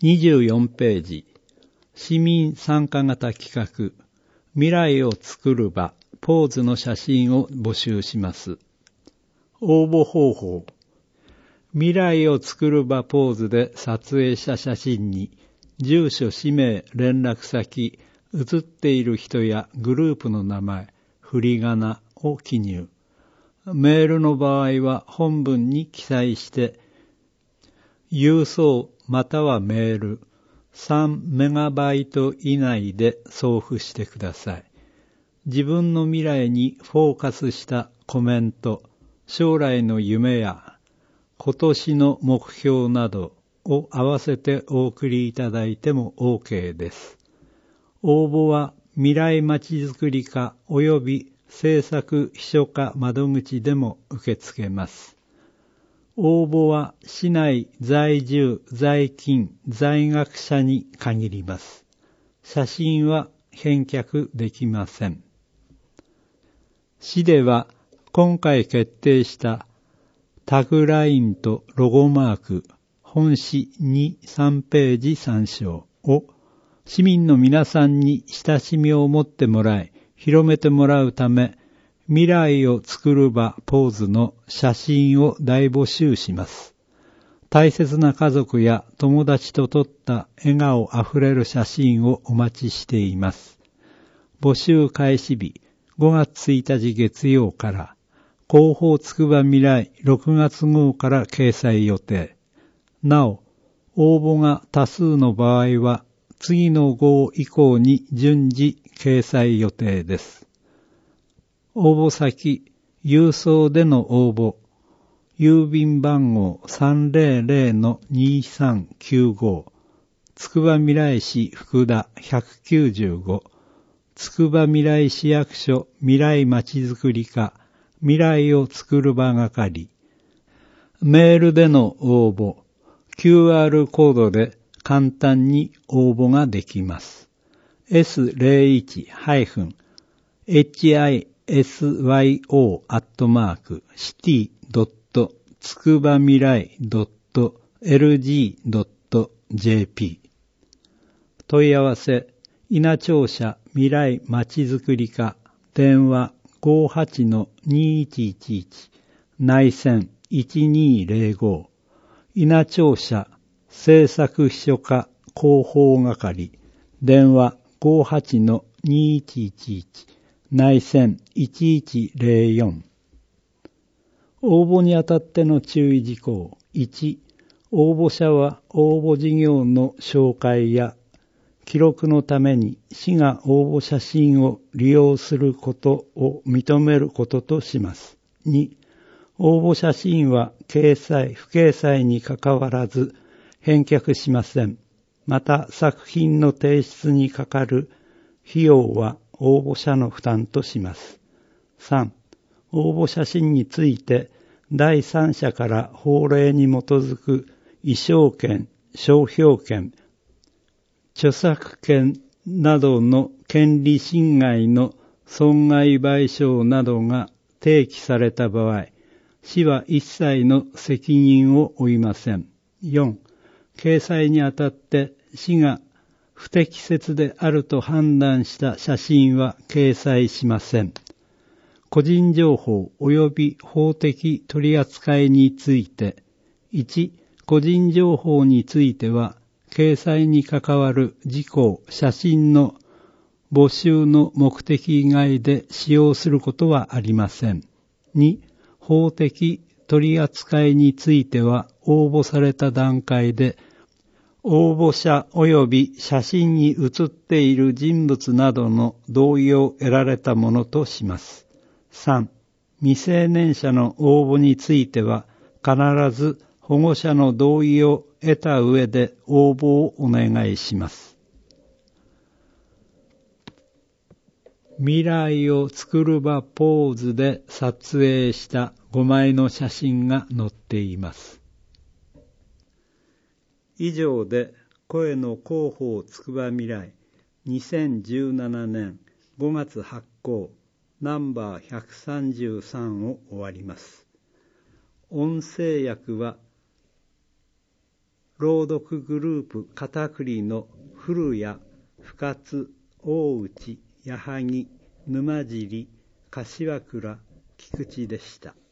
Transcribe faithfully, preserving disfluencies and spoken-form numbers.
にじゅうよんページ、市民参加型企画、未来を作る場、ポーズの写真を募集します。応募方法。未来を作る場ポーズで撮影した写真に、住所、氏名、連絡先、写っている人やグループの名前、振り仮名を記入。メールの場合は本文に記載して、郵送またはメールさんメガバイト以内で送付してください。自分の未来にフォーカスしたコメント、将来の夢や今年の目標などを合わせてお送りいただいても OK です。応募は未来まちづくり課及び政策秘書課窓口でも受け付けます。応募は市内在住、在勤、在学者に限ります。写真は返却できません。市では今回決定したタグラインとロゴマーク、本市に、さんページ参照を市民の皆さんに親しみを持ってもらい、広めてもらうため、未来を作る場ポーズの写真を大募集します。大切な家族や友達と撮った笑顔あふれる写真をお待ちしています。募集開始日ごがつついたち月曜から、広報つくば未来ろくがつ号から掲載予定。なお、応募が多数の場合は、次の号以降に順次掲載予定です。応募先、郵送での応募、郵便番号 さんぜろぜろのにさんきゅうご、つくばみらい市福田ひゃくきゅうじゅうご、つくばみらい市役所未来まちづくり課未来をつくる場係。メールでの応募、キューアール コードで簡単に応募ができます。エスゼロいち エイチアイエスワイオー アットマーク シティ ドット つくばみらい ドット エルジー ドット ジェーピー 問い合わせ、稲庁舎未来まちづくり課電話 ごはちのにいちいちいち 内線いちにーぜろご稲庁舎政策秘書課広報係電話 ごはちのにいちいちいち 内線いちいちぜろよん。応募にあたっての注意事項。いち、応募者は応募事業の紹介や記録のために市が応募写真を利用することを認めることとします。に、応募写真は掲載、不掲載にかかわらず返却しません。また作品の提出にかかる費用は応募者の負担とします。さん、応募写真について第三者から法令に基づく意匠権、商標権、著作権などの権利侵害の損害賠償などが提起された場合、市は一切の責任を負いません。よん、掲載にあたって市が不適切であると判断した写真は掲載しません。個人情報及び法的取り扱いについて、いち、個人情報については、掲載に関わる事項、写真の募集の目的以外で使用することはありません。に、法的取り扱いについては、応募された段階で、応募者及び写真に写っている人物などの同意を得られたものとします。さん、未成年者の応募については必ず保護者の同意を得た上で応募をお願いします。未来を作る場ポーズで撮影したごまいの写真が載っています。以上で声の広報つくば未来にせんじゅうななねんごがつ発行ナンバーひゃくさんじゅうさんを終わります。音声訳は朗読グループ片栗の古谷、深津、大内、矢作、沼尻、柏倉、菊池でした。